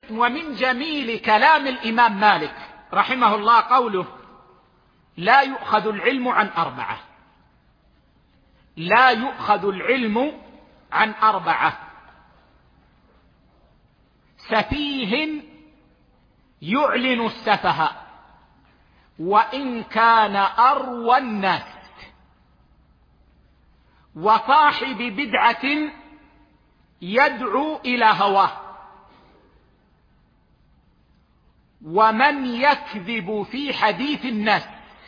ومن جميل كلام الإمام مالك رحمه الله قوله: لا يؤخذ العلم عن أربعة. لا يؤخذ العلم عن أربعة: سفيه يعلن السفه وإن كان أروى الناس، وصاحب بدعة يدعو إلى هواه، ومن يكذب في حديث الناس،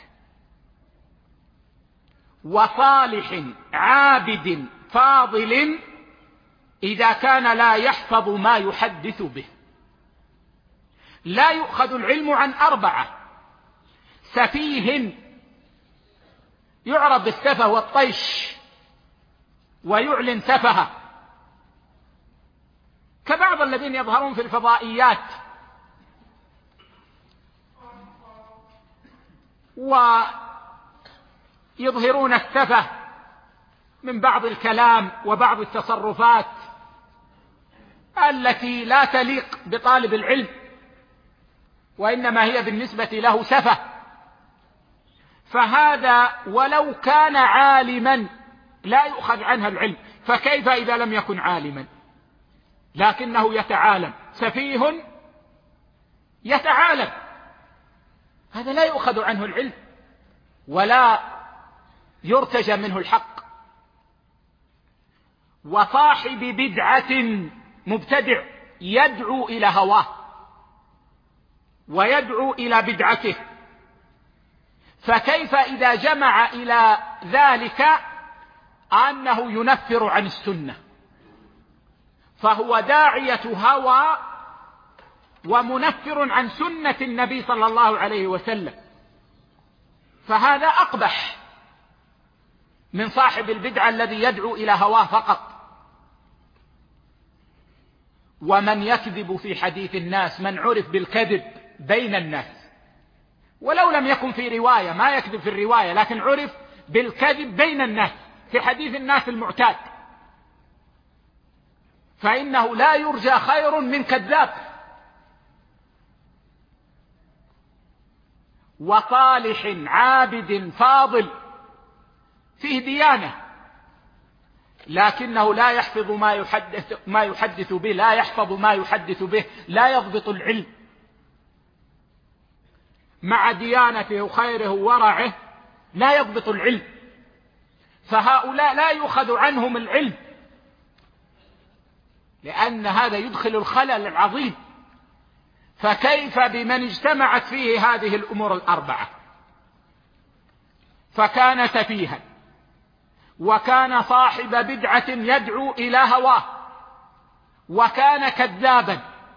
وصالح عابد فاضل إذا كان لا يحفظ ما يحدث به. لا يؤخذ العلم عن أربعة: سفيه يعرف بالسفه والطيش ويعلن سفهه، كبعض الذين يظهرون في الفضائيات ويظهرون السفه من بعض الكلام وبعض التصرفات التي لا تليق بطالب العلم، وإنما هي بالنسبة له سفه. فهذا ولو كان عالما لا يؤخذ عنه العلم، فكيف إذا لم يكن عالما لكنه يتعالم؟ سفيه يتعالم، هذا لا يؤخذ عنه العلم ولا يرتجى منه الحق. وصاحب بدعة مبتدع يدعو إلى هواه ويدعو إلى بدعته، فكيف إذا جمع إلى ذلك أنه ينفر عن السنة، فهو داعية هوى ومنفر عن سنة النبي صلى الله عليه وسلم، فهذا أقبح من صاحب البدعة الذي يدعو إلى هواه فقط. ومن يكذب في حديث الناس، من عرف بالكذب بين الناس ولو لم يكن في رواية، ما يكذب في الرواية لكن عرف بالكذب بين الناس في حديث الناس المعتاد، فإنه لا يرجى خير من كذاب. وصالح عابد فاضل فيه ديانة لكنه لا يحفظ ما يحدث به، لا يحفظ ما يحدث به، لا يضبط العلم مع ديانته وخيره وورعه، لا يضبط العلم، فهؤلاء لا يؤخذ عنهم العلم، لأن هذا يدخل الخلل العظيم. فكيف بمن اجتمعت فيه هذه الأمور الأربعة؟ فكان سفيها، وكان صاحب بدعة يدعو إلى هواه، وكان كذابا،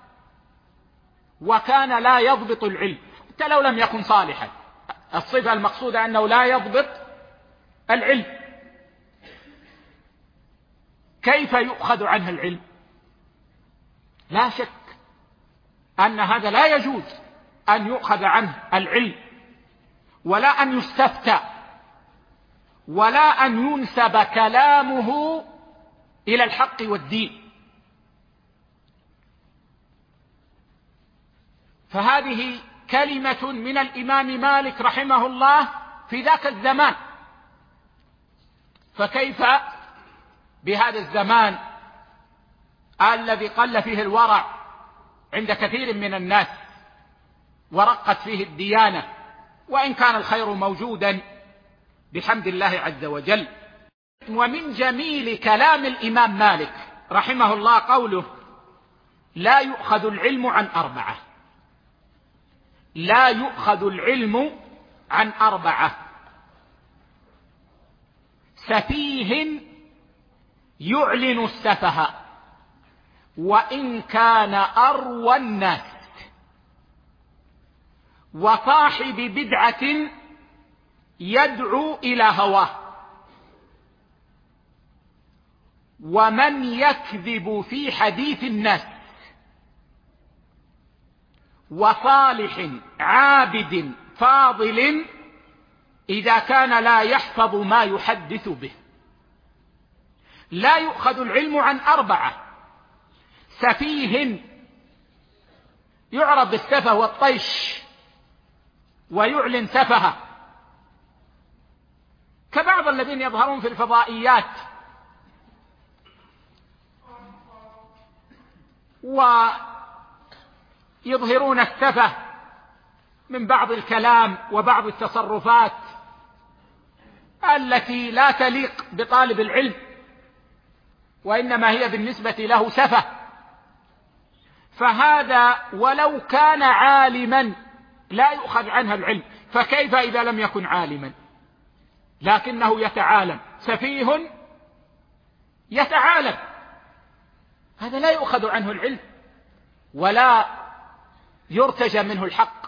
وكان لا يضبط العلم حتى لو لم يكن صالحا. الصفة المقصودة أنه لا يضبط العلم. كيف يؤخذ عنه العلم؟ لا شك أن هذا لا يجوز أن يؤخذ عنه العلم، ولا أن يستفتى، ولا أن ينسب كلامه إلى الحق والدين. فهذه كلمة من الإمام مالك رحمه الله في ذاك الزمان، فكيف بهذا الزمان الذي قل فيه الورع عند كثير من الناس ورقت فيه الديانة، وإن كان الخير موجودا بحمد الله عز وجل. ومن جميل كلام الإمام مالك رحمه الله قوله: لا يؤخذ العلم عن أربعة. لا يؤخذ العلم عن أربعة: سفيه يعلن السفه وإن كان أروى الناس، وصاحب بدعة يدعو إلى هواه، ومن يكذب في حديث الناس، وصالح عابد فاضل إذا كان لا يحفظ ما يحدث به. لا يؤخذ العلم عن أربعة: سفيه يعرض بالسفه والطيش ويعلن سفهه، كبعض الذين يظهرون في الفضائيات ويظهرون السفه من بعض الكلام وبعض التصرفات التي لا تليق بطالب العلم، وإنما هي بالنسبة له سفه. فهذا ولو كان عالما لا يؤخذ عنه العلم، فكيف إذا لم يكن عالما لكنه يتعالم؟ سفيه يتعالم، هذا لا يؤخذ عنه العلم ولا يرتجى منه الحق.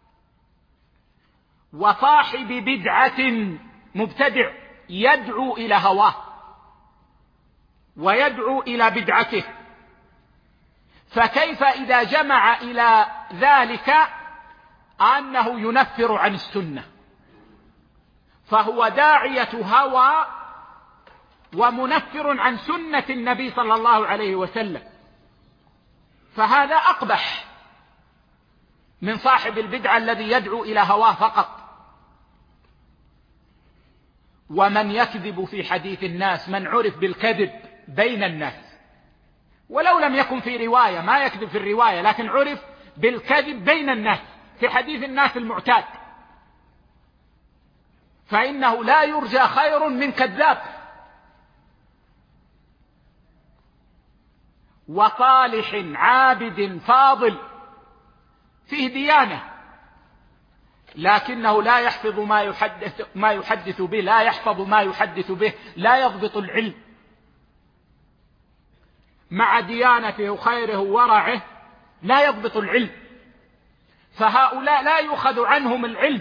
وصاحب بدعة مبتدع يدعو إلى هواه ويدعو إلى بدعته، فكيف إذا جمع إلى ذلك أنه ينفر عن السنة، فهو داعية هوى ومنفر عن سنة النبي صلى الله عليه وسلم، فهذا أقبح من صاحب البدعة الذي يدعو إلى هواه فقط. ومن يكذب في حديث الناس، من عرف بالكذب بين الناس ولو لم يكن في رواية، ما يكذب في الرواية لكن عرف بالكذب بين الناس في حديث الناس المعتاد، فإنه لا يرجى خير من كذاب. وصالح عابد فاضل فيه ديانة لكنه لا يحفظ ما يحدث به، لا يحفظ ما يحدث به، لا يضبط العلم مع ديانته وخيره وورعه، لا يضبط العلم، فهؤلاء لا يؤخذ عنهم العلم،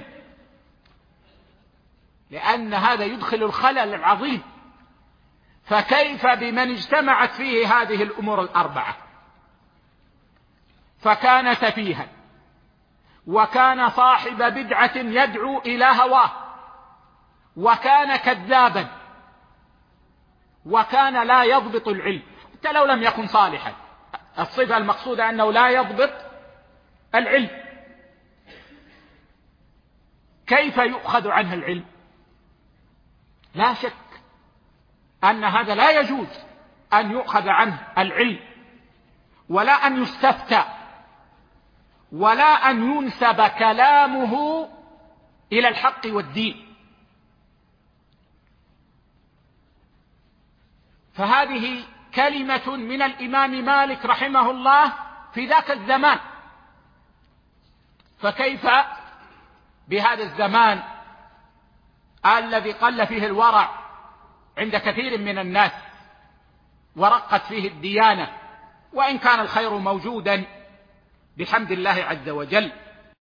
لأن هذا يدخل الخلل العظيم. فكيف بمن اجتمعت فيه هذه الأمور الأربعة؟ فكان سفيها، وكان صاحب بدعة يدعو إلى هواه، وكان كذابا، وكان لا يضبط العلم حتى لو لم يكن صالحا. الصفة المقصودة أنه لا يضبط العلم. كيف يؤخذ عنه العلم؟ لا شك أن هذا لا يجوز أن يؤخذ عنه العلم، ولا أن يستفتى، ولا أن ينسب كلامه إلى الحق والدين. فهذه كلمة من الإمام مالك رحمه الله في ذاك الزمان، فكيف بهذا الزمان الذي قل فيه الورع عند كثير من الناس ورقت فيه الديانة، وإن كان الخير موجودا بحمد الله عز وجل.